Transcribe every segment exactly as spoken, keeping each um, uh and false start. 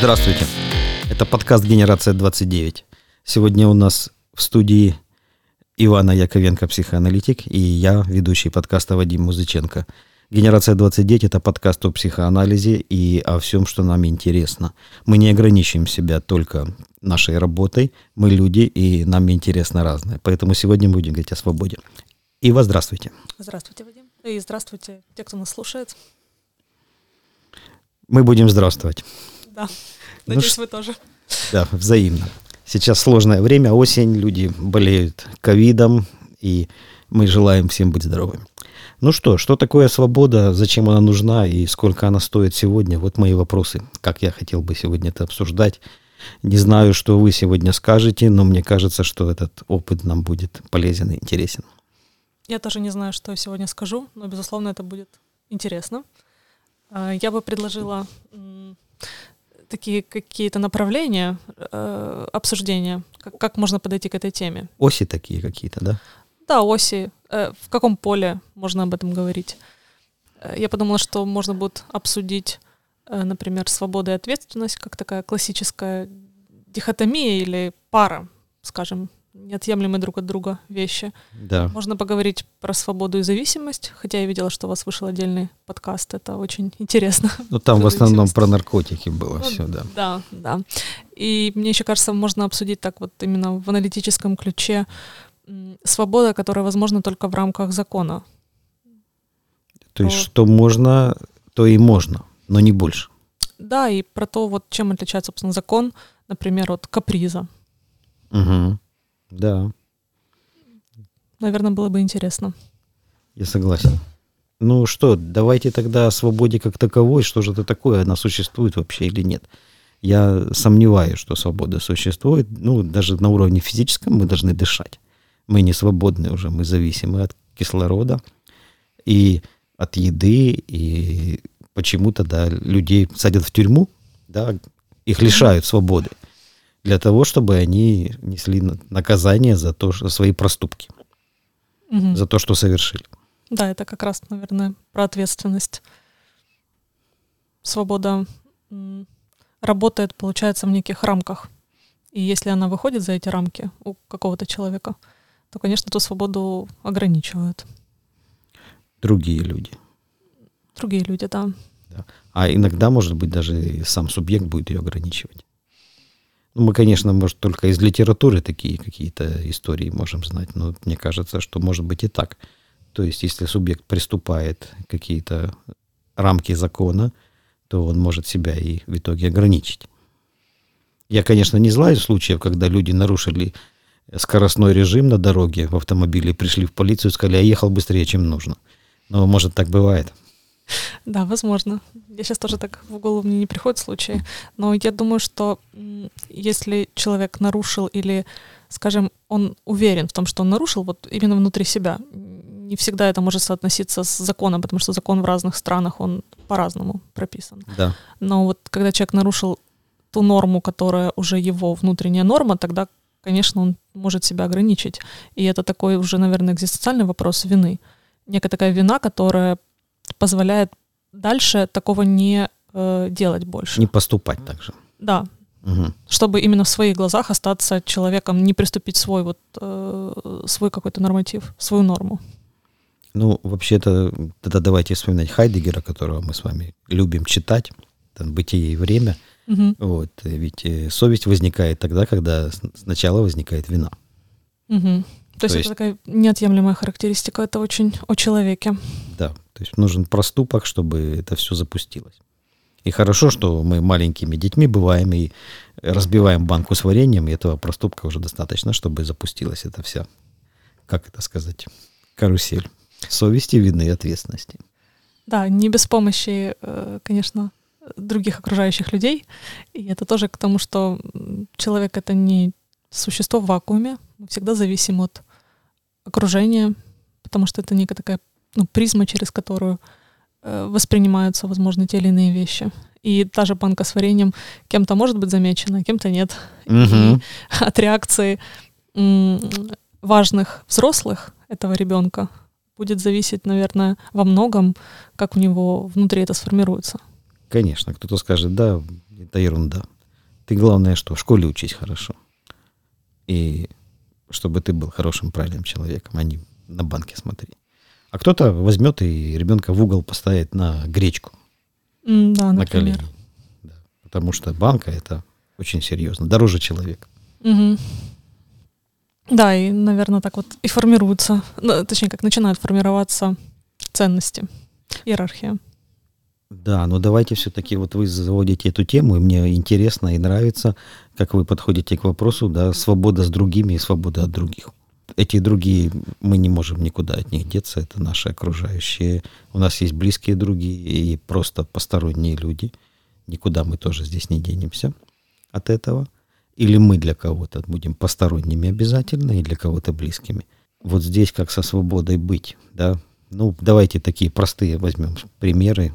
Здравствуйте. Это подкаст «Генерация двадцать девять». Сегодня у нас в студии Ивана Яковенко, психоаналитик, и я, ведущий подкаста Вадим Музыченко. «Генерация двадцать девять» — это подкаст о психоанализе и о всем, что нам интересно. Мы не ограничиваем себя только нашей работой. Мы люди, и нам интересно разное. Поэтому сегодня мы будем говорить о свободе. Ива, здравствуйте. Здравствуйте, Вадим. И здравствуйте, те, кто нас слушает. Мы будем здравствовать. Да, надеюсь, ну, вы тоже. Да, взаимно. Сейчас сложное время, осень, люди болеют ковидом, и мы желаем всем быть здоровыми. Ну что, что такое свобода, зачем она нужна и сколько она стоит сегодня? Вот мои вопросы, как я хотел бы сегодня это обсуждать. Не знаю, что вы сегодня скажете, но мне кажется, что этот опыт нам будет полезен и интересен. Я тоже не знаю, что я сегодня скажу, но, безусловно, это будет интересно. Я бы предложила такие какие-то направления э, обсуждения, как, как можно подойти к этой теме. Оси такие какие-то, да? Да, оси. Э, в каком поле можно об этом говорить? Э, я подумала, что можно будет обсудить, э, например, свободу и ответственность, как такая классическая дихотомия или пара, скажем, неотъемлемые друг от друга вещи. Да. Можно поговорить про свободу и зависимость, хотя я видела, что у вас вышел отдельный подкаст, это очень интересно. Ну, там в основном про наркотики было ну, все, да. Да, да. И мне еще кажется, можно обсудить так вот именно в аналитическом ключе свобода, которая возможна только в рамках закона. То есть, что можно, то и можно, но не больше. Да, и про то, вот чем отличается, собственно, закон, например, от каприза. Угу. Да. Наверное, было бы интересно. Я согласен. Ну что, давайте тогда о свободе как таковой. Что же это такое? Она существует вообще или нет? Я сомневаюсь, что свобода существует. Ну, даже на уровне физическом мы должны дышать. Мы не свободны уже, мы зависимы от кислорода и от еды. И почему-то, да, людей садят в тюрьму, да, их лишают свободы. Для того, чтобы они несли наказание за то, что свои проступки, угу. за то, что совершили. Да, это как раз, наверное, про ответственность. Свобода м, работает, получается, в неких рамках. И если она выходит за эти рамки у какого-то человека, то, конечно, эту свободу ограничивают. Другие люди. Другие люди, да. да. А иногда, может быть, даже и сам субъект будет ее ограничивать. Ну, мы, конечно, может, только из литературы такие какие-то истории можем знать, но мне кажется, что может быть и так. То есть, если субъект приступает к какие-то рамки закона, то он может себя и в итоге ограничить. Я, конечно, не знаю случаев, когда люди нарушили скоростной режим на дороге в автомобиле, пришли в полицию и сказали, я ехал быстрее, чем нужно. Но, может, так бывает. Да, возможно. Я сейчас тоже так в голову мне не приходят случаи, но я думаю, что если человек нарушил или, скажем, он уверен в том, что он нарушил, вот именно внутри себя, не всегда это может соотноситься с законом, потому что закон в разных странах, он по-разному прописан. Да. Но вот когда человек нарушил ту норму, которая уже его внутренняя норма, тогда, конечно, он может себя ограничить. И это такой уже, наверное, экзистенциальный вопрос вины. Некая такая вина, которая позволяет дальше такого не э, делать больше. Не поступать так же. Да. Угу. Чтобы именно в своих глазах остаться человеком, не приступить свой вот э, свой какой-то норматив, свою норму. Ну, вообще-то, тогда давайте вспоминать Хайдеггера, которого мы с вами любим читать, там, «Бытие и время». Угу. Вот, ведь совесть возникает тогда, когда сначала возникает вина. Угу. То, то есть, есть это такая неотъемлемая характеристика, это очень о человеке. Да, то есть нужен проступок, чтобы это все запустилось. И хорошо, что мы маленькими детьми бываем и разбиваем банку с вареньем, и этого проступка уже достаточно, чтобы запустилась эта вся, как это сказать, карусель совести, вины и ответственности. Да, не без помощи, конечно, других окружающих людей. И это тоже к тому, что человек — это не существо в вакууме, мы всегда зависим от окружения, потому что это некая такая ну, призма, через которую э, воспринимаются, возможно, те или иные вещи. И та же банка с вареньем кем-то может быть замечена, кем-то нет. Угу. И от реакции м- важных взрослых этого ребенка будет зависеть, наверное, во многом, как у него внутри это сформируется. Конечно, кто-то скажет, да, это ерунда. Ты, главное, что в школе учись хорошо. И чтобы ты был хорошим, правильным человеком, а не на банке смотри. А кто-то возьмет и ребенка в угол поставит на гречку. Mm, да, на например. колени. Да. Потому что банка — это очень серьезно. Дороже человека. Угу. Да, и, наверное, так вот и формируются, ну, точнее, как начинают формироваться ценности, иерархия. Да, но давайте все-таки, вот вы заводите эту тему, и мне интересно и нравится, как вы подходите к вопросу, да, свобода с другими и свобода от других. Эти другие, мы не можем никуда от них деться, это наши окружающие. У нас есть близкие другие и просто посторонние люди. Никуда мы тоже здесь не денемся от этого. Или мы для кого-то будем посторонними обязательно, и для кого-то близкими. Вот здесь как со свободой быть, да. Ну, давайте такие простые возьмем примеры.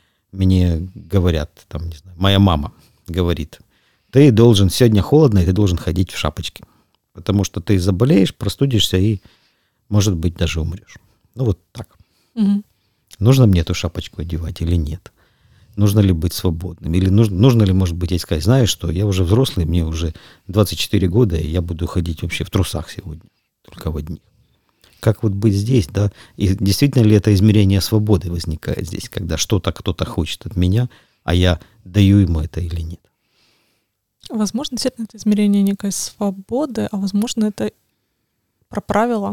Мне говорят, там, не знаю, моя мама говорит, ты должен, сегодня холодно, и ты должен ходить в шапочке. Потому что ты заболеешь, простудишься и, может быть, даже умрешь. Ну, вот так. Угу. Нужно мне эту шапочку одевать или нет? Нужно ли быть свободным? Или нужно, нужно ли, может быть, сказать, знаешь что, я уже взрослый, мне уже двадцать четыре года, и я буду ходить вообще в трусах сегодня, только в одних. Как вот быть здесь, да? И действительно ли это измерение свободы возникает здесь, когда что-то кто-то хочет от меня, а я даю ему это или нет? Возможно, действительно, это измерение некой свободы, а возможно, это про правила.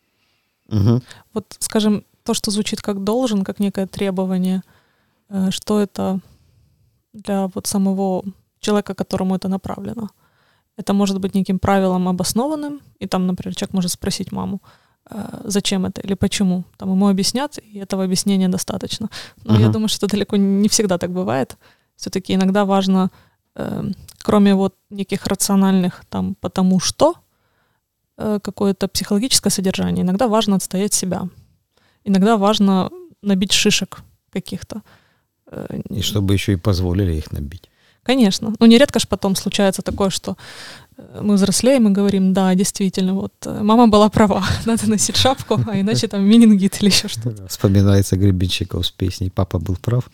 Угу. Вот, скажем, то, что звучит как должен, как некое требование, что это для вот самого человека, которому это направлено. Это может быть неким правилом обоснованным, и там, например, человек может спросить маму, зачем это или почему. Там ему объяснят, и этого объяснения достаточно. Но uh-huh. я думаю, что далеко не всегда так бывает. Все-таки иногда важно, э, кроме вот неких рациональных там «потому что», э, какое-то психологическое содержание, иногда важно отстоять себя. Иногда важно набить шишек каких-то. И чтобы еще и позволили их набить. Конечно. Ну, нередко же потом случается такое, что мы взрослеем и говорим, да, действительно, вот мама была права, надо носить шапку, а иначе там менингит или еще что-то. Вспоминается Гребенщиков с песней «Папа был прав».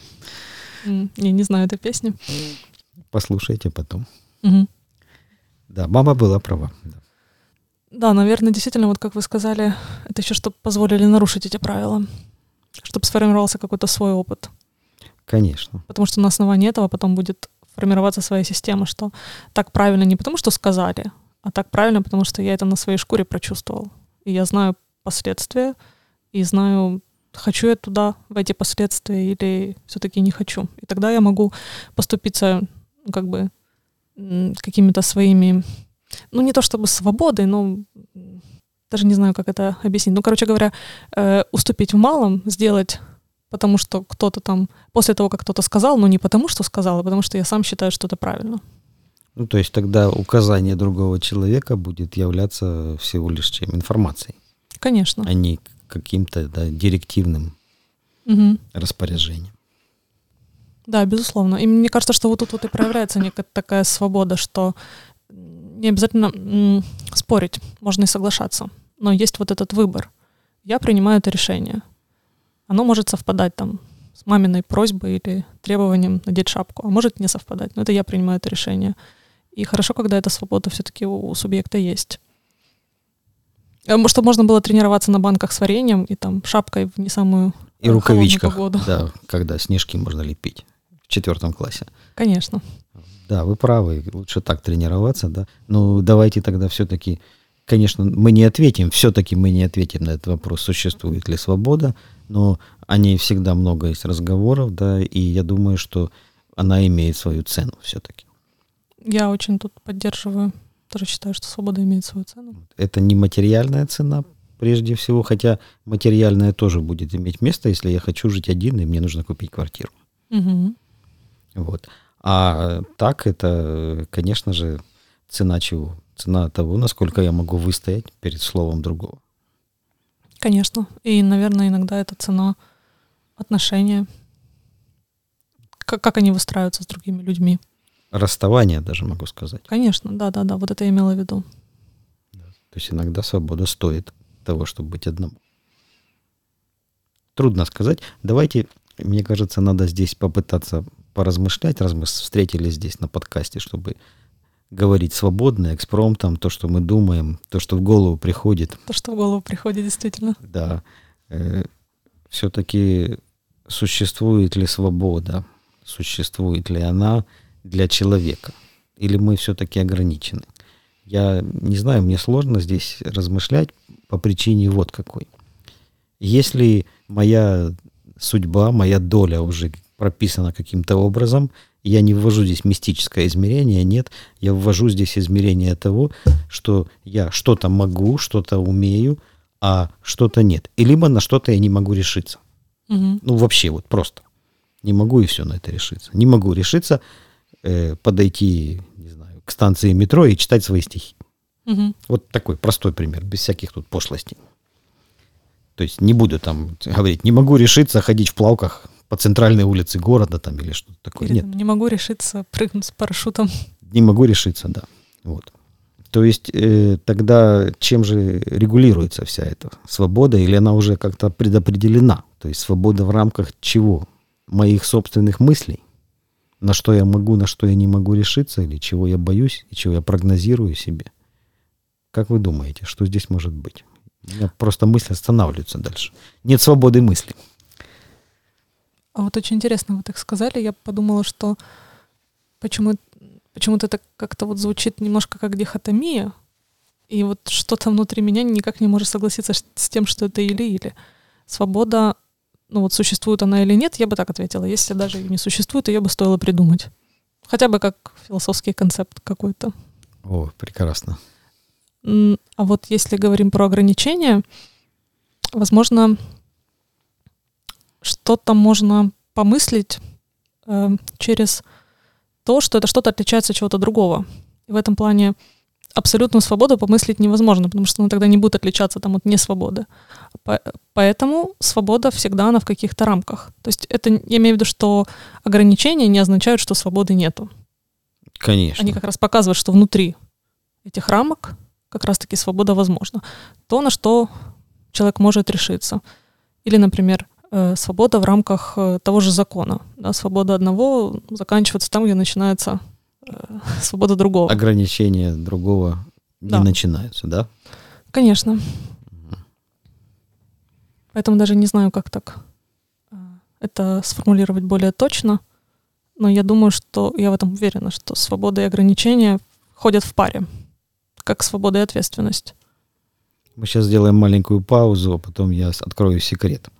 Я не знаю этой песни. Послушайте потом. Угу. Да, мама была права. Да. да, наверное, действительно, вот как вы сказали, это еще чтобы позволили нарушить эти правила, чтобы сформировался какой-то свой опыт. Конечно. Потому что на основании этого потом будет формироваться своя система, что так правильно не потому, что сказали, а так правильно, потому что я это на своей шкуре прочувствовал. И я знаю последствия, и знаю, хочу я туда, в эти последствия, или все-таки не хочу. И тогда я могу поступиться, ну, как бы, какими-то своими, ну, не то чтобы свободой, но даже не знаю, как это объяснить. Ну, короче говоря, э, уступить в малом, сделать... Потому что кто-то там, после того, как кто-то сказал, но не потому, что сказал, а потому что я сам считаю, что это правильно. Ну, то есть тогда указание другого человека будет являться всего лишь чем информацией. Конечно. А не каким-то, да, директивным угу. распоряжением. Да, безусловно. И мне кажется, что вот тут вот и проявляется некая такая свобода, что не обязательно м- спорить, можно и соглашаться. Но есть вот этот выбор. Я принимаю это решение. Оно может совпадать там с маминой просьбой или требованием надеть шапку, а может не совпадать. Но это я принимаю это решение. И хорошо, когда эта свобода все-таки у субъекта есть. Чтобы можно было тренироваться на банках с вареньем и там шапкой в не самую и рукавичках, погоду. Да, когда снежки можно лепить в четвертом классе. Конечно. Да, вы правы, лучше так тренироваться, да. Ну, давайте тогда все-таки, конечно, мы не ответим, все-таки мы не ответим на этот вопрос, существует ли свобода, но о ней всегда много есть разговоров, да, и я думаю, что она имеет свою цену все-таки. Я очень тут поддерживаю, тоже считаю, что свобода имеет свою цену. Это не материальная цена, прежде всего, хотя материальная тоже будет иметь место, если я хочу жить один, и мне нужно купить квартиру. Угу. Вот. А так это, конечно же, цена чего? Цена того, насколько я могу выстоять перед словом другого. Конечно. И, наверное, иногда это цена отношения. Как, как они выстраиваются с другими людьми. Расставание даже, могу сказать. Конечно, да-да-да, вот это я имела в виду. Да. То есть иногда свобода стоит того, чтобы быть одному. Трудно сказать. Давайте, мне кажется, надо здесь попытаться поразмышлять, раз мы встретились здесь на подкасте, чтобы говорить свободно, экспромтом, то, что мы думаем, то, что в голову приходит. То, что в голову приходит, действительно. Да. Э, все-таки существует ли свобода, существует ли она для человека, или мы все-таки ограничены? Я не знаю, мне сложно здесь размышлять по причине вот какой. Если моя судьба, моя доля уже прописана каким-то образом, я не ввожу здесь мистическое измерение, нет, я ввожу здесь измерение того, что я что-то могу, что-то умею, а что-то нет. И либо на что-то я не могу решиться. Угу. Ну, вообще, вот просто. Не могу и все на это решиться. Не могу решиться э, подойти, не знаю, к станции метро и читать свои стихи. Угу. Вот такой простой пример, без всяких тут пошлостей. То есть не буду там говорить, не могу решиться ходить в плавках по центральной улице города там или что-то такое. Или, Нет. там, не могу решиться прыгнуть с парашютом. Не могу решиться, да. Вот. То есть э, тогда чем же регулируется вся эта свобода, или она уже как-то предопределена? То есть свобода в рамках чего? Моих собственных мыслей? На что я могу, на что я не могу решиться, или чего я боюсь, и чего я прогнозирую себе? Как вы думаете, что здесь может быть? У меня просто мысли останавливаются дальше. Нет свободы мысли. А вот очень интересно, вы так сказали, я подумала, что почему, почему-то это как-то вот звучит немножко как дихотомия, и вот что-то внутри меня никак не может согласиться с тем, что это или-или. Свобода, ну вот существует она или нет, я бы так ответила. Если даже ее не существует, ее бы стоило придумать. Хотя бы как философский концепт какой-то. О, прекрасно. А вот если говорим про ограничения, возможно, что-то можно помыслить э, через то, что это что-то отличается от чего-то другого. И в этом плане абсолютную свободу помыслить невозможно, потому что она тогда не будет отличаться там, от несвободы. По- поэтому свобода всегда она в каких-то рамках. То есть это, я имею в виду, что ограничения не означают, что свободы нету. Конечно. Они как раз показывают, что внутри этих рамок как раз-таки свобода возможна. То, на что человек может решиться. Или, например, э, свобода в рамках э, того же закона. Да, свобода одного заканчивается там, где начинается э, свобода другого. Ограничения другого не Да. начинаются, да? Конечно. Угу. Поэтому даже не знаю, как так э, это сформулировать более точно. Но я думаю, что я в этом уверена, что свобода и ограничения ходят в паре. Как свобода и ответственность. Мы сейчас сделаем маленькую паузу, а потом я открою секрет.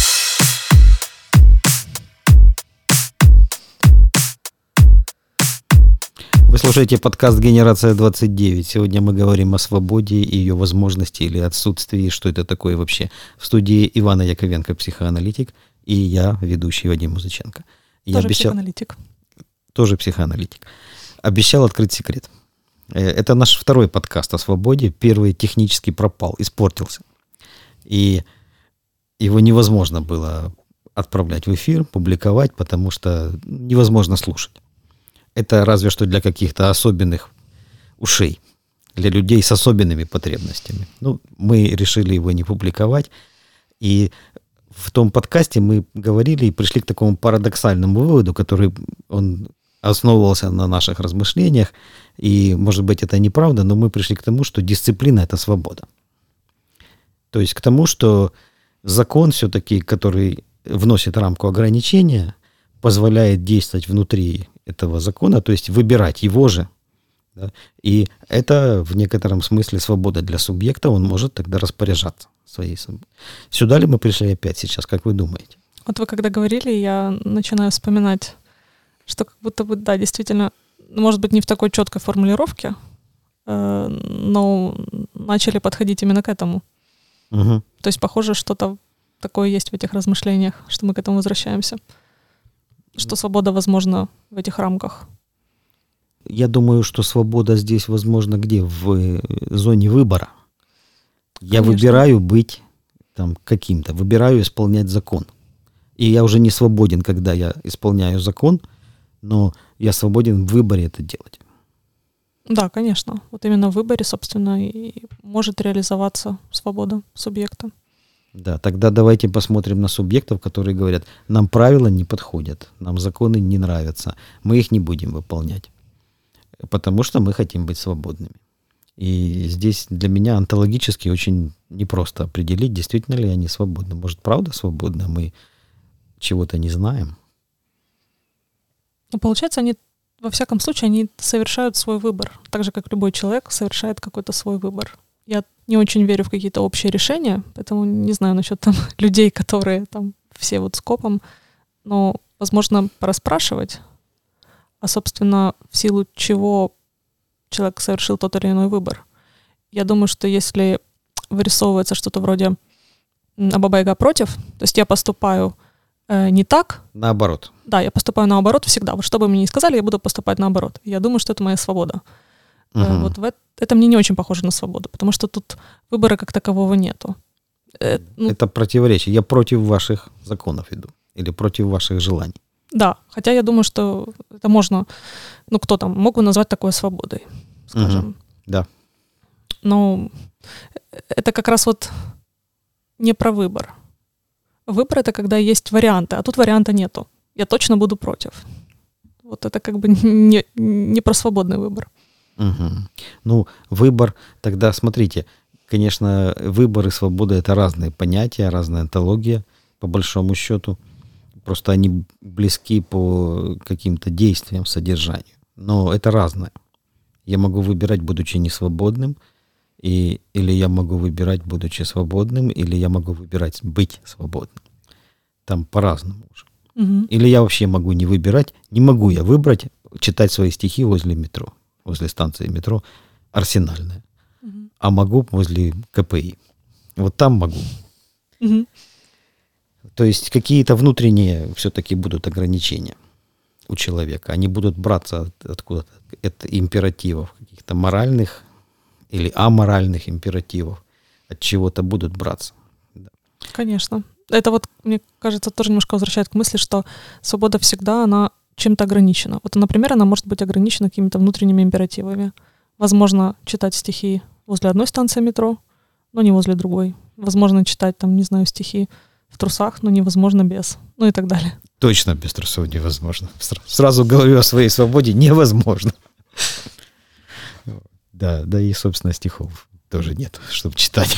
Вы слушаете подкаст «Генерация двадцать девять». Сегодня мы говорим о свободе и ее возможности или отсутствии, что это такое вообще. В студии Ивана Яковенко, психоаналитик, и я, ведущий Вадим Музыченко. Я тоже обещал... психоаналитик. Тоже психоаналитик. Обещал открыть секрет. Это наш второй подкаст о свободе. Первый технически пропал, испортился. И его невозможно было отправлять в эфир, публиковать, потому что невозможно слушать. Это разве что для каких-то особенных ушей, для людей с особенными потребностями. Ну, мы решили его не публиковать. И в том подкасте мы говорили и пришли к такому парадоксальному выводу, который он основывался на наших размышлениях. И, может быть, это неправда, но мы пришли к тому, что дисциплина — это свобода. То есть к тому, что закон все-таки, который вносит рамку ограничения, позволяет действовать внутри этого закона, то есть выбирать его же. Да? И это в некотором смысле свобода для субъекта, он может тогда распоряжаться своей свободой. Сюда ли мы пришли опять сейчас, как вы думаете? Вот вы когда говорили, я начинаю вспоминать, что как будто бы, да, действительно, может быть, не в такой четкой формулировке, э, но начали подходить именно к этому. Угу. То есть, похоже, что-то такое есть в этих размышлениях, что мы к этому возвращаемся. Что свобода возможна в этих рамках. Я думаю, что свобода здесь возможна где? В зоне выбора. Я Конечно. выбираю быть там каким-то, выбираю исполнять закон. И я уже не свободен, когда я исполняю закон, но я свободен в выборе это делать. Да, конечно. Вот именно в выборе, собственно, и может реализоваться свобода субъекта. Да, тогда давайте посмотрим на субъектов, которые говорят, нам правила не подходят, нам законы не нравятся, мы их не будем выполнять, потому что мы хотим быть свободными. И здесь для меня онтологически очень непросто определить, действительно ли они свободны. Может, правда свободны, мы чего-то не знаем. Ну, получается, они, во всяком случае, они совершают свой выбор, так же, как любой человек совершает какой-то свой выбор. Я не очень верю в какие-то общие решения, поэтому не знаю насчет там людей, которые там все вот скопом, но, возможно, порасспрашивать, а, собственно, в силу чего человек совершил тот или иной выбор. Я думаю, что если вырисовывается что-то вроде «Баба-Яга против», то есть я поступаю э, не так. Наоборот. Да, я поступаю наоборот всегда. Вот что бы мне ни сказали, я буду поступать наоборот. Я думаю, что это моя свобода. Угу. Э, вот в это, это мне не очень похоже на свободу, потому что тут выбора как такового нету. Э, ну, это противоречие. Я против ваших законов иду или против ваших желаний. Да, хотя я думаю, что это можно, ну кто там, мог бы назвать такое свободой, скажем. Угу. Да. Но это как раз вот не про выбор. Выбор — это когда есть варианты, а тут варианта нету. Я точно буду против. Вот это как бы не, не про свободный выбор. Угу. Ну, выбор, тогда смотрите, конечно, выбор и свобода — это разные понятия, разная онтология, по большому счету. Просто они близки по каким-то действиям, содержанию. Но это разное. Я могу выбирать, будучи несвободным, и, или я могу выбирать, будучи свободным, или я могу выбирать быть свободным. Там по-разному уже. Угу. Или я вообще могу не выбирать. Не могу я выбрать читать свои стихи возле метро, возле станции метро Арсенальная. Угу. А могу возле ка пэ и. Вот там могу. Угу. То есть какие-то внутренние все-таки будут ограничения у человека. Они будут браться от, откуда-то, от императивов, каких-то моральных или аморальных императивов. От чего-то будут браться. Да. Конечно. Это вот, мне кажется, тоже немножко возвращает к мысли, что свобода всегда, она чем-то ограничена. Вот, например, она может быть ограничена какими-то внутренними императивами. Возможно, читать стихи возле одной станции метро, но не возле другой. Возможно, читать, там, не знаю, стихи в трусах, но невозможно без, ну и так далее. Точно без трусов невозможно. Сразу говорю о своей свободе, невозможно. Да, да и, собственно, стихов тоже нет, чтобы читать.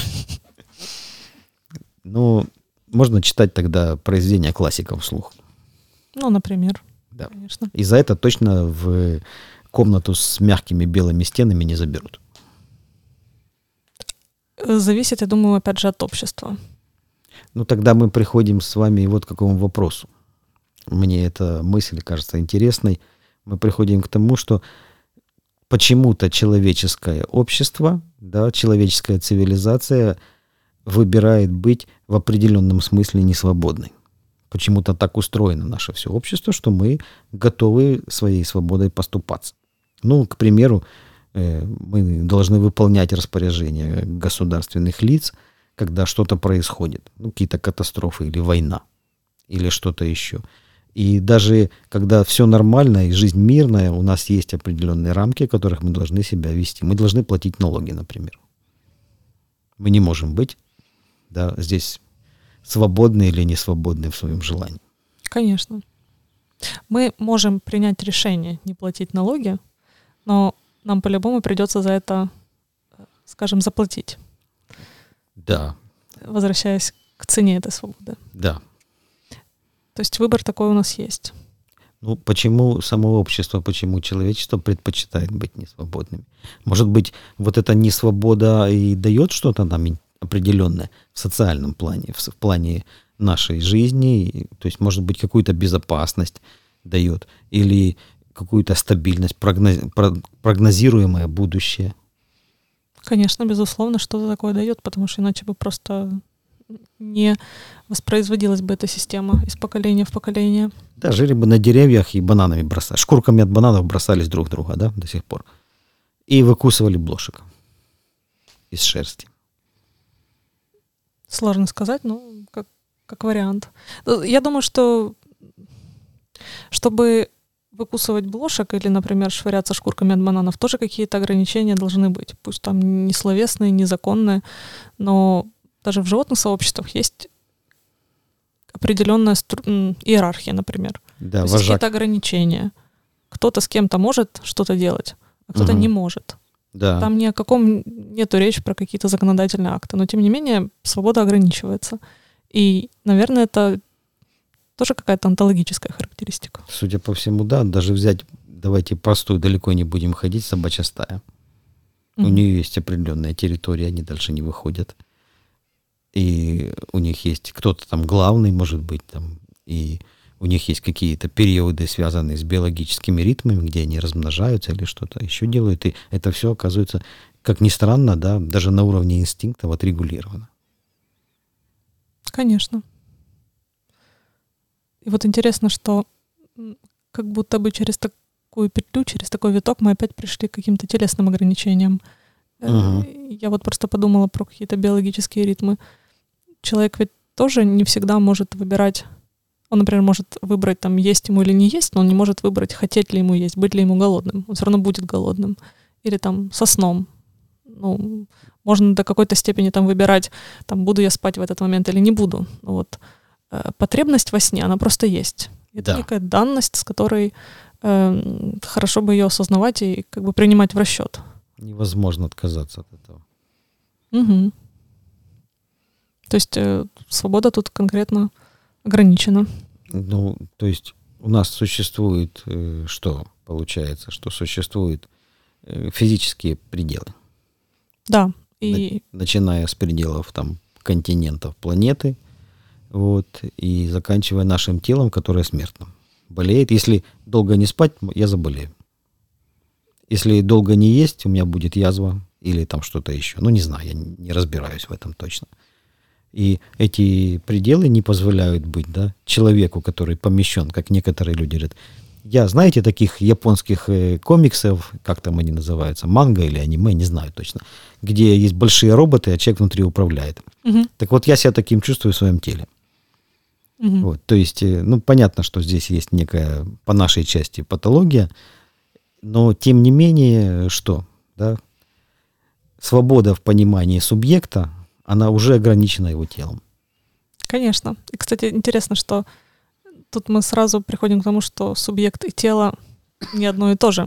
Ну, можно читать тогда произведения классиков вслух. Ну, например. Да. Конечно. И за это точно в комнату с мягкими белыми стенами не заберут. Зависит, я думаю, опять же, от общества. Ну, тогда мы приходим с вами вот к какому вопросу. Мне эта мысль кажется интересной. Мы приходим к тому, что почему-то человеческое общество, да, человеческая цивилизация выбирает быть в определенном смысле несвободной. Почему-то так устроено наше все общество, что мы готовы своей свободой поступаться. Ну, к примеру, мы должны выполнять распоряжения государственных лиц, когда что-то происходит, ну, какие-то катастрофы или война, или что-то еще. И даже когда все нормально и жизнь мирная, у нас есть определенные рамки, в которых мы должны себя вести. Мы должны платить налоги, например. Мы не можем быть, да, здесь свободны или не свободны в своем желании. Конечно. Мы можем принять решение не платить налоги, но нам по-любому придется за это, скажем, заплатить. Да. Возвращаясь к цене этой свободы. Да. То есть выбор такой у нас есть. Ну, почему само общество, почему человечество предпочитает быть несвободными? Может быть, вот эта несвобода и дает что-то нам определенное в социальном плане, в плане нашей жизни, то есть, может быть, какую-то безопасность дает или какую-то стабильность, прогноз, прогнозируемое будущее. Конечно, безусловно, что-то такое дает, потому что иначе бы просто не воспроизводилась бы эта система из поколения в поколение. Да, жили бы на деревьях и бананами бросали, шкурками от бананов бросались друг друга, да, до сих пор. И выкусывали блошек из шерсти. Сложно сказать, но как, как вариант. Я думаю, что чтобы выкусывать блошек или, например, швыряться шкурками от бананов, тоже какие-то ограничения должны быть. Пусть там не словесные, не законные, но даже в животных сообществах есть определенная стру- иерархия, например. Да, То есть вожак. какие-то ограничения. Кто-то с кем-то может что-то делать, а кто-то Мгм. не может. Да. Там ни о каком нету речи про какие-то законодательные акты, но тем не менее свобода ограничивается. И, наверное, это тоже какая-то онтологическая характеристика. Судя по всему, да. Даже взять, давайте простую, далеко не будем ходить, собачья стая. У Мгм. нее есть определенная территория, они дальше не выходят. И у них есть кто-то там главный, может быть, там, и у них есть какие-то периоды, связанные с биологическими ритмами, где они размножаются или что-то еще делают. И это все оказывается, как ни странно, да, даже на уровне инстинктов отрегулировано. Конечно. И вот интересно, что м, как будто бы через такую петлю, через такой виток мы опять пришли к каким-то телесным ограничениям. Э, Мгм. Я вот просто подумала про какие-то биологические ритмы. Человек ведь тоже не всегда может выбирать. Он, например, может выбрать, там, есть ему или не есть, но он не может выбрать, хотеть ли ему есть, быть ли ему голодным. Он все равно будет голодным. Или там со сном. Ну, можно до какой-то степени там выбирать, там, буду я спать в этот момент или не буду. Ну вот. Э, Потребность во сне, она просто есть. Это Да. некая данность, с которой э, хорошо бы ее осознавать и как бы принимать в расчет. Невозможно отказаться от этого. Мгм. То есть э, свобода тут конкретно ограничена. Ну, то есть у нас существует, э, что получается, что существуют э, физические пределы, Да. И начиная с пределов там континентов планеты, вот, и заканчивая нашим телом, которое смертно. Болеет. Если долго не спать, я заболею. Если долго не есть, у меня будет язва или там что-то еще. Ну, не знаю, я не разбираюсь в этом точно. И эти пределы не позволяют быть, да, человеку, который помещен, как некоторые люди говорят. Я, знаете, таких японских э, комиксов, как там они называются, манга или аниме, не знаю точно, где есть большие роботы, а человек внутри управляет. Мгм. Так вот, я себя таким чувствую в своем теле. Мгм. Вот, то есть, э, ну, понятно, что здесь есть некая, по нашей части, патология, но, тем не менее, что, да, свобода в понимании субъекта, она уже ограничена его телом. Конечно. И, кстати, интересно, что тут мы сразу приходим к тому, что субъект и тело не одно и то же.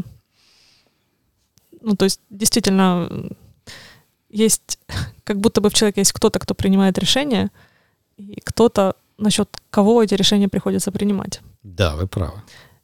Ну, то есть, действительно, м, есть, как будто бы в человеке есть кто-то, кто принимает решения, и кто-то, насчет кого эти решения приходится принимать. Да, вы правы.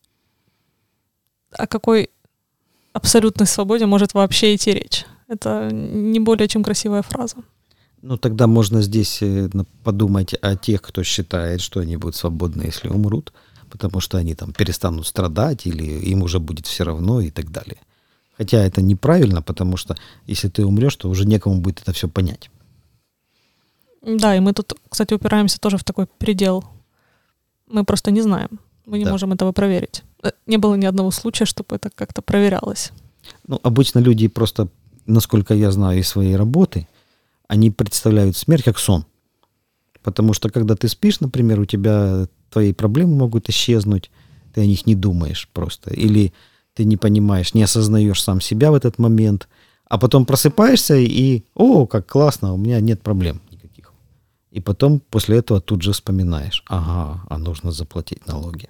О какой абсолютной свободе может вообще идти речь? Это не более чем красивая фраза. Ну, тогда можно здесь э, на- подумать о тех, кто считает, что они будут свободны, если умрут, потому что они там перестанут страдать, или им уже будет все равно, и так далее. Хотя это неправильно, потому что если ты умрешь, то уже некому будет это все понять. Да, и мы тут, кстати, упираемся тоже в такой предел. Мы просто не знаем. Мы не Да. можем этого проверить. Э, Не было ни одного случая, чтобы это как-то проверялось. Ну, обычно люди просто, насколько я знаю из своей работы, они представляют смерть как сон. Потому что когда ты спишь, например, у тебя твои проблемы могут исчезнуть, ты о них не думаешь просто. Или ты не понимаешь, не осознаешь сам себя в этот момент, а потом просыпаешься и, о, как классно, у меня нет проблем никаких. И потом после этого тут же вспоминаешь, ага, а нужно заплатить налоги.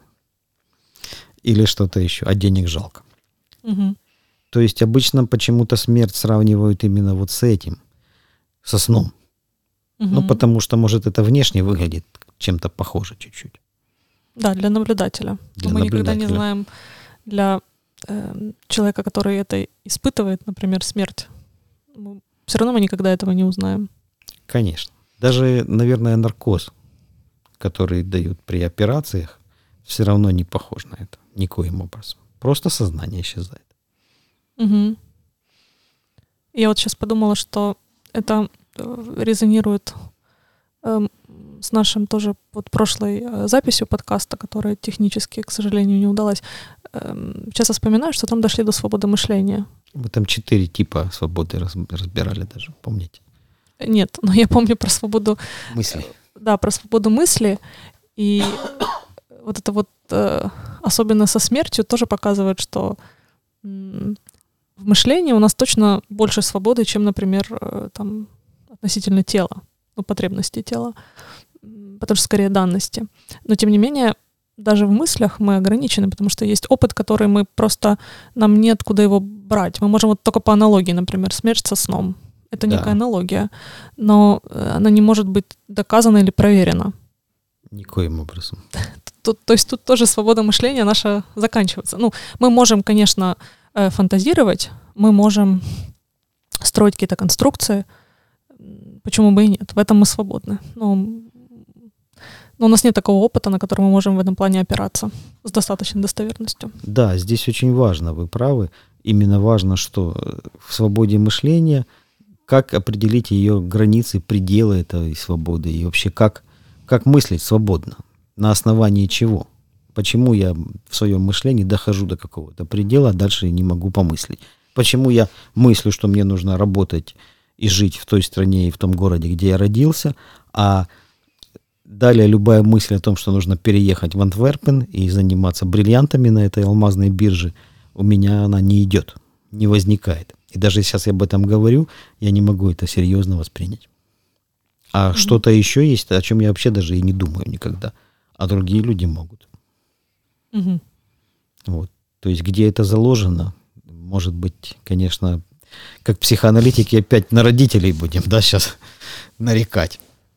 Или что-то еще, а денег жалко. Мгм. То есть обычно почему-то смерть сравнивают именно вот с этим, со сном. Ну, Мгм. потому что, может, это внешне выглядит чем-то похоже чуть-чуть. Да, для наблюдателя. Для Но мы никогда не наблюдателя. знаем для э, человека, который это испытывает, например, смерть. Все равно мы никогда этого не узнаем. Конечно. Даже, наверное, наркоз, который дают при операциях, все равно не похож на это никоим образом. Просто сознание исчезает. Мгм. Я вот сейчас подумала, что это э, резонирует эм, с нашим тоже вот прошлой э, записью подкаста, которая технически, к сожалению, не удалась. Эм, Сейчас я вспоминаю, что там дошли до свободы мышления. Мы там четыре типа свободы раз- разбирали даже, помните? Нет, но я помню про свободу, Мысли. да, про свободу мысли. И вот это вот, э, особенно со смертью, тоже показывает, что м, в мышлении у нас точно больше свободы, чем, например, э, там, относительно тела. ну, потребности тела, потому что скорее данности. Но тем не менее, даже в мыслях мы ограничены, потому что есть опыт, который мы просто, нам нет куда его брать. Мы можем вот только по аналогии, например, смерть со сном. Это Да. некая аналогия, но она не может быть доказана или проверена. Никоим образом. Тут, то есть тут тоже свобода мышления наша заканчивается. Ну, мы можем, конечно, фантазировать, мы можем строить какие-то конструкции, почему бы и нет, в этом мы свободны. Но, но у нас нет такого опыта, на который мы можем в этом плане опираться с достаточной достоверностью. Да, здесь очень важно, вы правы. Именно важно, что в свободе мышления, как определить ее границы, пределы этой свободы, и вообще как, как мыслить свободно, на основании чего. Почему я в своем мышлении дохожу до какого-то предела, а дальше не могу помыслить. Почему я мыслю, что мне нужно работать и жить в той стране и в том городе, где я родился, а далее любая мысль о том, что нужно переехать в Антверпен и заниматься бриллиантами на этой алмазной бирже, у меня она не идет, не возникает. И даже сейчас я об этом говорю, я не могу это серьезно воспринять. А mm-hmm. что-то еще есть, о чем я вообще даже и не думаю никогда, а другие люди могут. Mm-hmm. Вот. То есть где это заложено, может быть, конечно, как психоаналитики опять на родителей будем, да, сейчас нарекать.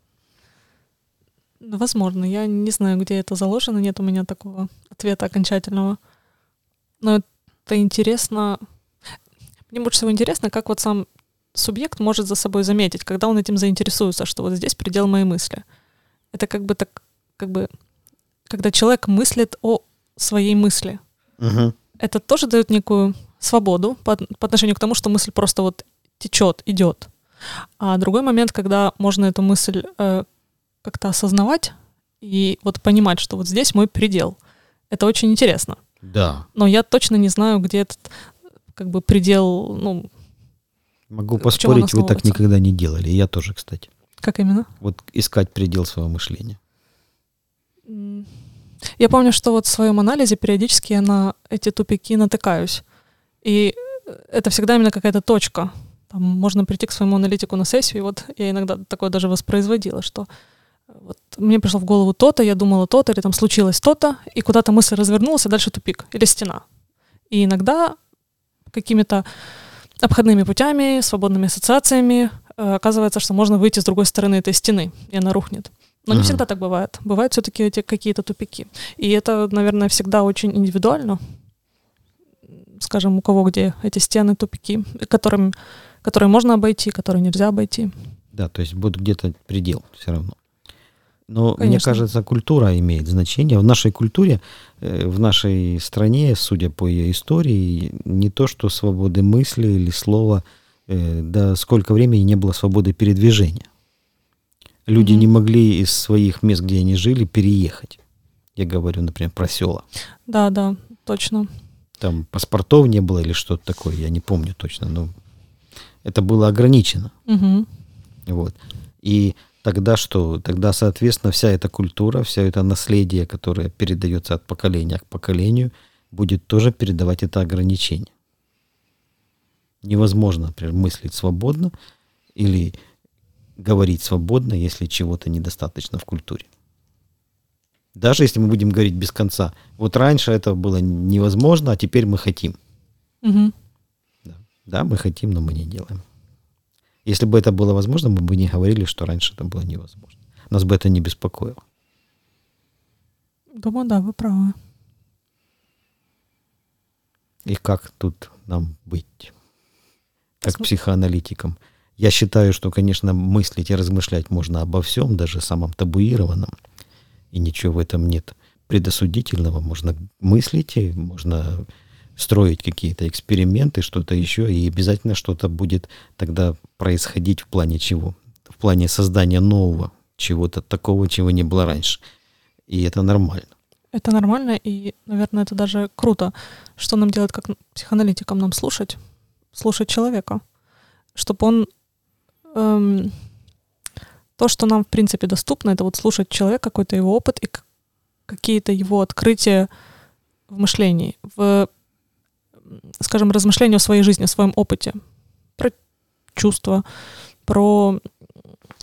Возможно, я не знаю, где это заложено, нет у меня такого ответа окончательного. Но это интересно. Мне больше всего интересно, как вот сам субъект может за собой заметить, когда он этим заинтересуется, что вот здесь предел моей мысли. Это как бы так, как бы, когда человек мыслит о своей мысли. Угу. Это тоже дает некую свободу по, по отношению к тому, что мысль просто вот течет, идет. А другой момент, когда можно эту мысль э, как-то осознавать и вот понимать, что вот здесь мой предел. Это очень интересно. Да. Но я точно не знаю, где этот как бы предел, ну... Могу поспорить, вы так никогда не делали. И я тоже, кстати. Как именно? Вот искать предел своего мышления. Я помню, что вот в своем анализе периодически я на эти тупики натыкаюсь. И это всегда именно какая-то точка. Там можно прийти к своему аналитику на сессию, и вот я иногда такое даже воспроизводила, что вот мне пришло в голову то-то, я думала то-то, или там случилось то-то, и куда-то мысль развернулась, и дальше тупик, или стена. И иногда какими-то обходными путями, свободными ассоциациями э, оказывается, что можно выйти с другой стороны этой стены, и она рухнет. Но не uh-huh. всегда так бывает. Бывают все-таки эти какие-то тупики. И это, наверное, всегда очень индивидуально. Скажем, у кого где эти стены, тупики, которыми, которые можно обойти, которые нельзя обойти. Да, то есть будет где-то предел все равно. Но Конечно. Мне кажется, культура имеет значение. В нашей культуре, в нашей стране, судя по ее истории, не то, что свободы мысли или слова, да сколько времени не было свободы передвижения. Люди mm-hmm. не могли из своих мест, где они жили, переехать. Я говорю, например, про села. Да, да, точно. Там паспортов не было или что-то такое, я не помню точно, но это было ограничено. Mm-hmm. Вот. И тогда что? Тогда, соответственно, вся эта культура, вся это наследие, которое передается от поколения к поколению, будет тоже передавать это ограничение. Невозможно, например, мыслить свободно или говорить свободно, если чего-то недостаточно в культуре. Даже если мы будем говорить без конца. Вот раньше это было невозможно, а теперь мы хотим. Угу. Да. да, мы хотим, но мы не делаем. Если бы это было возможно, мы бы не говорили, что раньше это было невозможно. Нас бы это не беспокоило. Думаю, да, вы правы. И как тут нам быть? Как психоаналитикам? Я считаю, что, конечно, мыслить и размышлять можно обо всем, даже самом табуированном. И ничего в этом нет предосудительного. Можно мыслить, и можно строить какие-то эксперименты, что-то еще, и обязательно что-то будет тогда происходить в плане чего? В плане создания нового, чего-то такого, чего не было раньше. И это нормально. Это нормально, и, наверное, это даже круто. Что нам делать как психоаналитикам? Нам слушать, слушать человека, чтобы он... Эм, то, что нам, в принципе, доступно, это вот слушать человека, какой-то его опыт и какие-то его открытия в мышлении, в, скажем, размышлении о своей жизни, о своем опыте, про чувства, про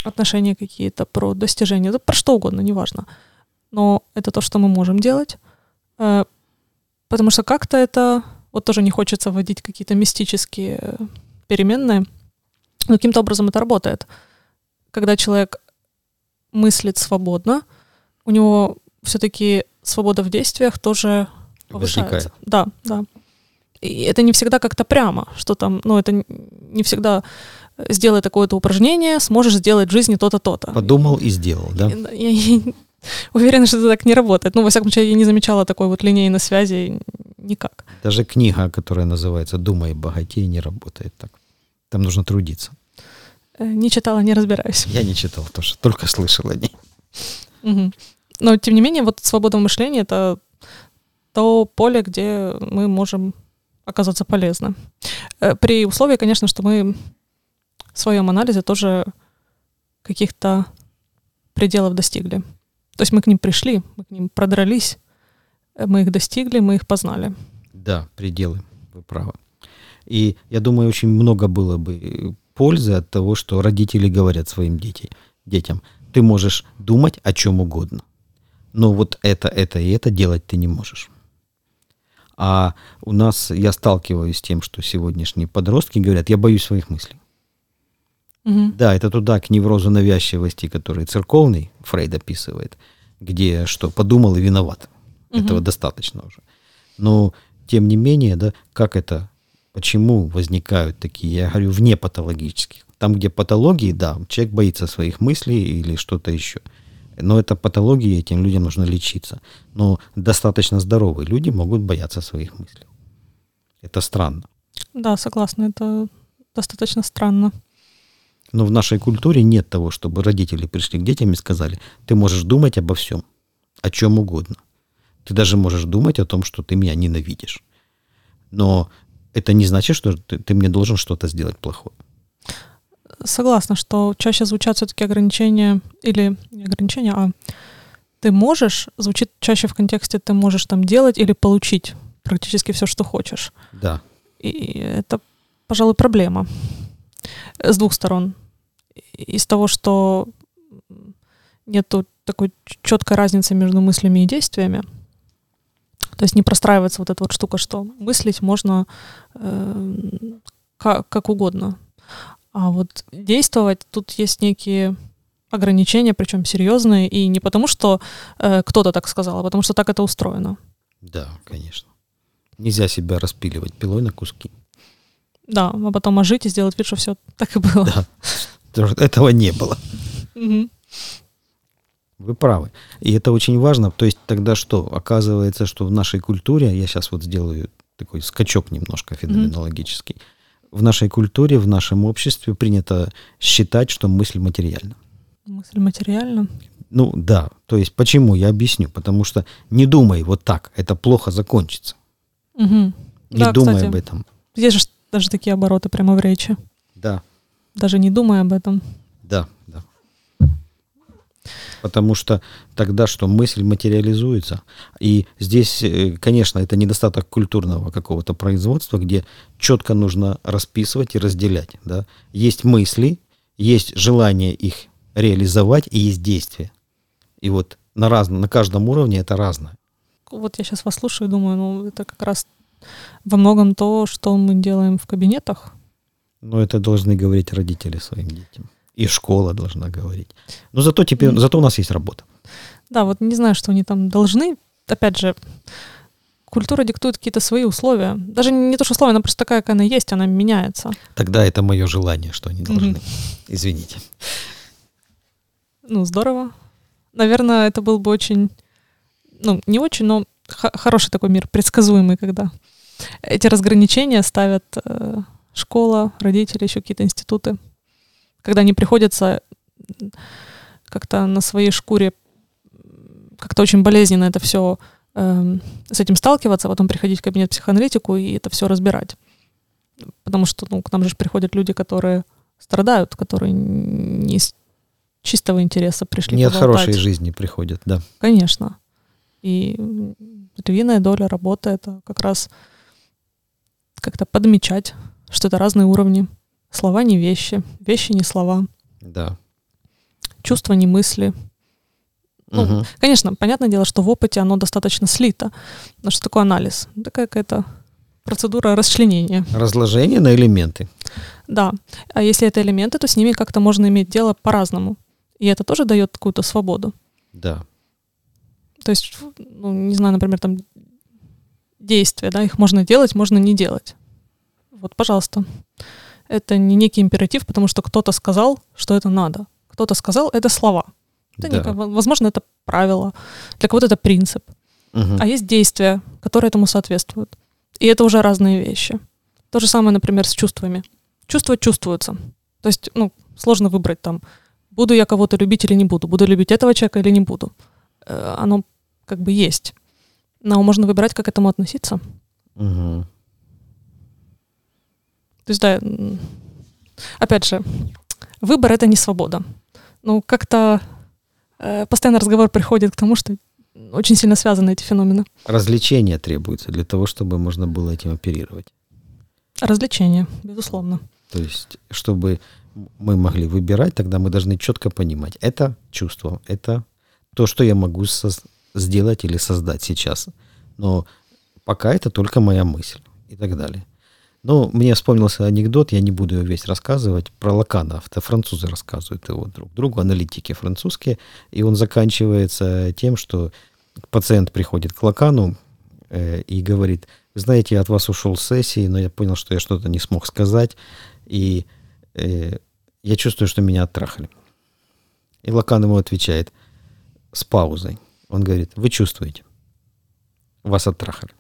отношения какие-то, про достижения, да про что угодно, неважно. Но это то, что мы можем делать, э, потому что как-то это, вот тоже не хочется вводить какие-то мистические переменные, но каким-то образом это работает. Когда человек мыслит свободно, у него все-таки свобода в действиях тоже повышается. Возникает. Да, да. И это не всегда как-то прямо, что там, ну, это не всегда сделай такое-то упражнение, сможешь сделать в жизни то-то, то-то. Подумал и сделал, да? Я, я, я уверена, что это так не работает. Ну, во всяком случае, я не замечала такой вот линейной связи никак. Даже книга, которая называется «Думай, богатей», не работает так. Там нужно трудиться. Не читала, не разбираюсь. Я не читал тоже, только слышал о ней. Угу. Но, тем не менее, вот свобода мышления — это то поле, где мы можем оказаться полезны. При условии, конечно, что мы в своем анализе тоже каких-то пределов достигли. То есть мы к ним пришли, мы к ним продрались, мы их достигли, мы их познали. Да, пределы, вы правы. И я думаю, очень много было бы пользы от того, что родители говорят своим детям, детям, ты можешь думать о чем угодно, но вот это, это и это делать ты не можешь. А у нас, я сталкиваюсь с тем, что сегодняшние подростки говорят, я боюсь своих мыслей. Угу. Да, это туда, к неврозу навязчивости, который церковный, Фрейд описывает, где что, подумал и виноват. Угу. Этого достаточно уже. Но, тем не менее, да, как это, почему возникают такие, я говорю, вне патологических. Там, где патологии, да, человек боится своих мыслей или что-то еще. Но это патологии, этим людям нужно лечиться. Но достаточно здоровые люди могут бояться своих мыслей. Это странно. Да, согласна, это достаточно странно. Но в нашей культуре нет того, чтобы родители пришли к детям и сказали, ты можешь думать обо всем, о чем угодно. Ты даже можешь думать о том, что ты меня ненавидишь. Но это не значит, что ты, ты мне должен что-то сделать плохое. Согласна, что чаще звучат все-таки ограничения, или не ограничения, а ты можешь, звучит чаще в контексте ты можешь там делать или получить практически все, что хочешь. Да. И это, пожалуй, проблема с двух сторон. Из того, что нету такой четкой разницы между мыслями и действиями. То есть не простраивается вот эта вот штука, что мыслить можно э, как, как угодно. А вот действовать, тут есть некие ограничения, причем серьезные, и не потому, что э, кто-то так сказал, а потому что так это устроено. Да, конечно. Нельзя себя распиливать пилой на куски. Да, а потом ожить и сделать вид, что все так и было. Да, этого не было. Угу. Вы правы. И это очень важно. То есть тогда что? Оказывается, что в нашей культуре, я сейчас вот сделаю такой скачок немножко феноменологический, mm-hmm. в нашей культуре, в нашем обществе принято считать, что мысль материальна. Мысль материальна? Ну да. То есть почему? Я объясню. Потому что не думай вот так, это плохо закончится. Угу. Не да, думай кстати, об этом. Есть же даже такие обороты прямо в речи. Да. Даже не думай об этом. Да, да. Потому что тогда что мысль материализуется. И здесь, конечно, это недостаток культурного какого-то производства, где четко нужно расписывать и разделять. Да? Есть мысли, есть желание их реализовать и есть действия. И вот на, разном, на каждом уровне это разное. Вот я сейчас вас слушаю и думаю, ну это как раз во многом то, что мы делаем в кабинетах. Но это должны говорить родители своим детям. И школа должна говорить. Но зато теперь, mm. зато у нас есть работа. Да, вот не знаю, что они там должны. Опять же, культура диктует какие-то свои условия. Даже не то, что условия, она просто такая, какая она есть, она меняется. Тогда это мое желание, что они должны. Mm-hmm. Извините. Ну, здорово. Наверное, это был бы очень, ну, не очень, но х- хороший такой мир, предсказуемый, когда эти разграничения ставят э, школа, родители, еще какие-то институты. Когда не приходится как-то на своей шкуре как-то очень болезненно это все э, с этим сталкиваться, а потом приходить в кабинет психоаналитику и это все разбирать. Потому что ну, к нам же приходят люди, которые страдают, которые не из чистого интереса пришли не поболтать. от хорошей жизни приходят, да. Конечно. И львиная доля работы — это как раз как-то подмечать, что это разные уровни. Слова не вещи, вещи не слова. Да. чувства, ни мысли. Ну, угу. Конечно, понятное дело, что в опыте оно достаточно слито. Но что такое анализ? Такая какая-то процедура расчленения. Разложение на элементы. Да. А если это элементы, то с ними как-то можно иметь дело по-разному. И это тоже дает какую-то свободу. Да. То есть, ну, не знаю, например, там действия, да, их можно делать, можно не делать. Вот, пожалуйста. Это не некий императив, потому что кто-то сказал, что это надо. Кто-то сказал, это слова. Это да. некое, возможно, это правило, для кого-то это принцип. Угу. А есть действия, которые этому соответствуют. И это уже разные вещи. То же самое, например, с чувствами. Чувства чувствуются. То есть, ну, сложно выбрать там, буду я кого-то любить или не буду, буду любить этого человека или не буду. Э, оно как бы есть. Но можно выбирать, как к этому относиться. Угу. То есть, да, опять же, выбор — это не свобода. Ну, как-то э, постоянно разговор приходит к тому, что очень сильно связаны эти феномены. Развлечения требуются для того, чтобы можно было этим оперировать. Развлечения, безусловно. То есть, чтобы мы могли выбирать, тогда мы должны четко понимать, это чувство, это то, что я могу соз- сделать или создать сейчас. Но пока это только моя мысль и так далее. Но мне вспомнился анекдот, я не буду его весь рассказывать, про Лакана. Это французы рассказывают его друг другу, аналитики французские. И он заканчивается тем, что пациент приходит к Лакану э, и говорит: вы знаете, я от вас ушел с сессии, но я понял, что я что-то не смог сказать, и э, я чувствую, что меня оттрахали. И Лакан ему отвечает с паузой. Он говорит: вы чувствуете, вас оттрахали.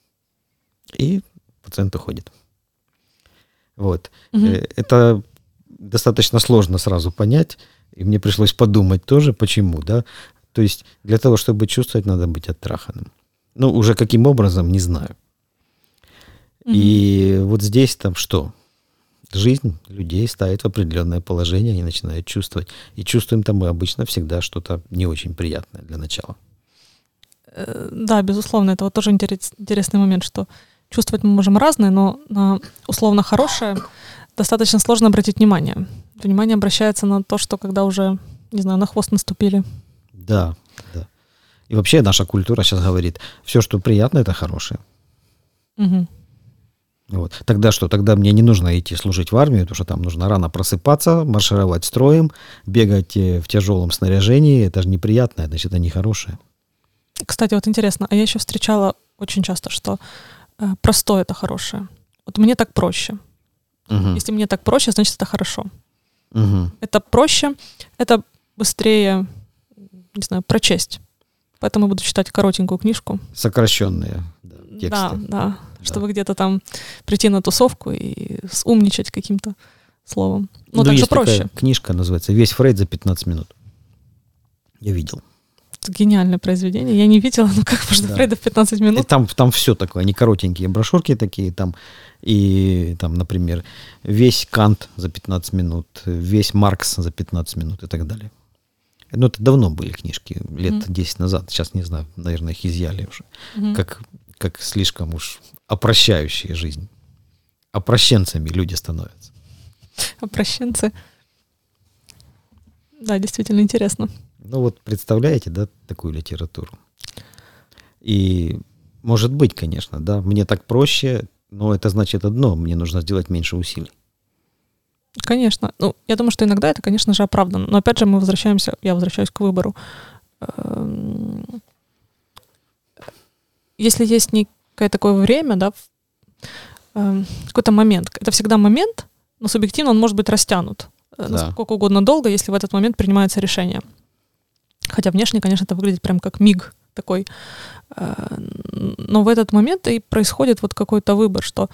И пациент уходит. Вот. Угу. Это достаточно сложно сразу понять, и мне пришлось подумать тоже, почему, да. То есть для того, чтобы чувствовать, надо быть оттраханным. Ну, уже каким образом, не знаю. Угу. И вот здесь там что? Жизнь людей ставит в определенное положение, они начинают чувствовать. И чувствуем там мы обычно всегда что-то не очень приятное для начала. Да, безусловно, это вот тоже интерес, интересный момент, что чувствовать мы можем разное, но на условно хорошее достаточно сложно обратить внимание. Внимание обращается на то, что когда уже, не знаю, на хвост наступили. Да, да. И вообще наша культура сейчас говорит, все, что приятно, это хорошее. Угу. Вот. Тогда что? Тогда мне не нужно идти служить в армию, потому что там нужно рано просыпаться, маршировать строем, бегать в тяжелом снаряжении. Это же неприятно, значит, это нехорошее. Кстати, вот интересно, а я еще встречала очень часто, что э, простое — это хорошее. Вот мне так проще. Угу. Если мне так проще, значит, это хорошо. Угу. Это проще, это быстрее, не знаю, прочесть. Поэтому я буду читать коротенькую книжку. Сокращенные да, тексты. Да, да, да. Чтобы где-то там прийти на тусовку и умничать каким-то словом. Но ну, так есть же проще. Такая книжка называется «Весь Фрейд за пятнадцать минут». Я видел. Это гениальное произведение. Я не видела, ну как можно да. Фрейда в пятнадцать минут. И там, там все такое, они коротенькие брошюрки такие, там, и там, например, весь Кант за пятнадцать минут, весь Маркс за пятнадцать минут и так далее. Ну, это давно были книжки, лет mm-hmm. десять назад. Сейчас, не знаю, наверное, их изъяли уже. Mm-hmm. Как, как слишком уж опрощающие жизнь. Опрощенцами люди становятся. Опрощенцы. Да, действительно интересно. Ну вот представляете, да, такую литературу. И может быть, конечно, да, мне так проще, но это значит одно, мне нужно сделать меньше усилий. Конечно. Ну, я думаю, что иногда это, конечно же, оправдано. Но опять же мы возвращаемся, я возвращаюсь к выбору. Если есть некое такое время, да, какой-то момент, это всегда момент, но субъективно он может быть растянут да. насколько угодно долго, если в этот момент принимается решение. Хотя внешне, конечно, это выглядит прям как миг такой. Но в этот момент и происходит вот какой-то выбор, что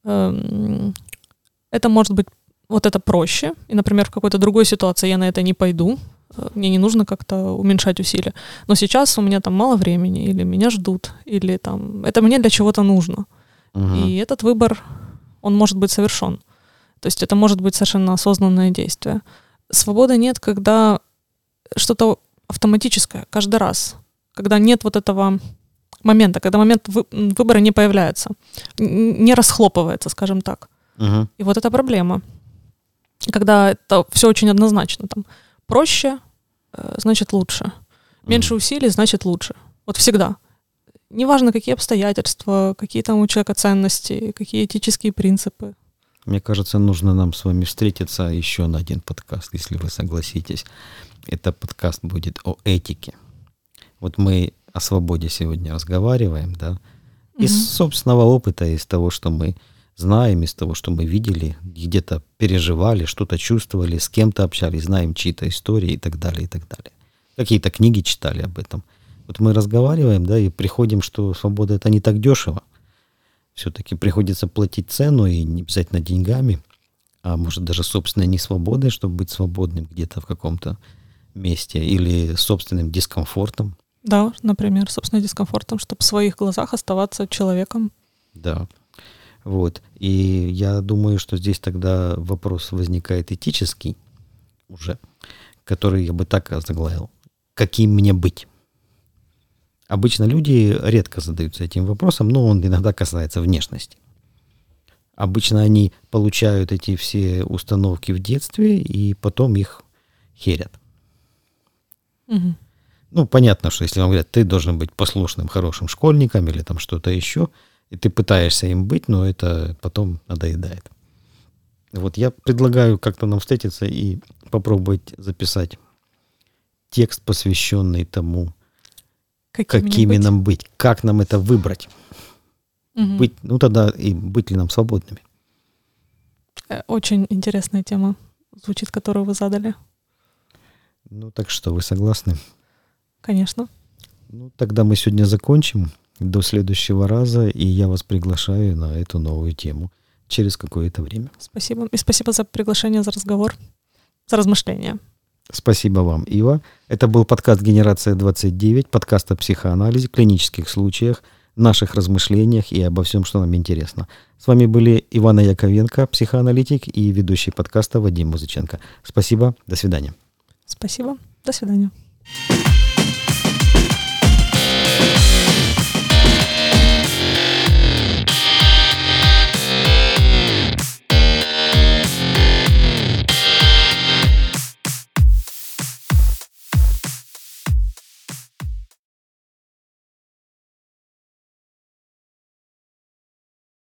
это может быть вот это проще, и, например, в какой-то другой ситуации я на это не пойду, мне не нужно как-то уменьшать усилия. Но сейчас у меня там мало времени, или меня ждут, или там это мне для чего-то нужно. Угу. И этот выбор, он может быть совершен. То есть это может быть совершенно осознанное действие. Свободы нет, когда что-то автоматическое, каждый раз. Когда нет вот этого момента, когда момент вы, выбора не появляется, не расхлопывается, скажем так. Угу. И вот эта проблема. Когда это все очень однозначно. Там проще, значит лучше. Меньше mm. усилий, значит лучше. Вот всегда. Неважно, какие обстоятельства, какие там у человека ценности, какие этические принципы. Мне кажется, нужно нам с вами встретиться еще на один подкаст, если вы согласитесь. Это подкаст будет о этике. Вот мы о свободе сегодня разговариваем, да, из mm-hmm. собственного опыта, из того, что мы знаем, из того, что мы видели, где-то переживали, что-то чувствовали, с кем-то общались, знаем чьи-то истории и так далее, и так далее. Какие-то книги читали об этом. Вот мы разговариваем, да, и приходим, что свобода — это не так дешево. Все-таки приходится платить цену, и не обязательно деньгами, а может даже собственной несвободой, чтобы быть свободным где-то в каком-то месте, или собственным дискомфортом. Да, например, собственным дискомфортом, чтобы в своих глазах оставаться человеком. Да. Вот. И я думаю, что здесь тогда вопрос возникает этический уже, который я бы так озаглавил. Каким мне быть? Обычно люди редко задаются этим вопросом, но он иногда касается внешности. Обычно они получают эти все установки в детстве и потом их херят. Угу. Ну, понятно, что если вам говорят, ты должен быть послушным, хорошим школьником или там что-то еще, и ты пытаешься им быть, но это потом надоедает. Вот я предлагаю как-то нам встретиться и попробовать записать текст, посвященный тому, какими, какими быть? нам быть, как нам это выбрать. Угу. Быть, ну тогда и быть ли нам свободными. Очень интересная тема звучит, которую вы задали. Ну так что, вы согласны? Конечно. Ну тогда мы сегодня закончим. До следующего раза, и я вас приглашаю на эту новую тему через какое-то время. Спасибо. И спасибо за приглашение, за разговор, за размышления. Спасибо вам, Ива. Это был подкаст «Генерация двадцать девять», подкаст о психоанализе, клинических случаях, наших размышлениях и обо всем, что нам интересно. С вами были Ивана Яковенко, психоаналитик, и ведущий подкаста Вадим Музыченко. Спасибо, до свидания. Спасибо, до свидания.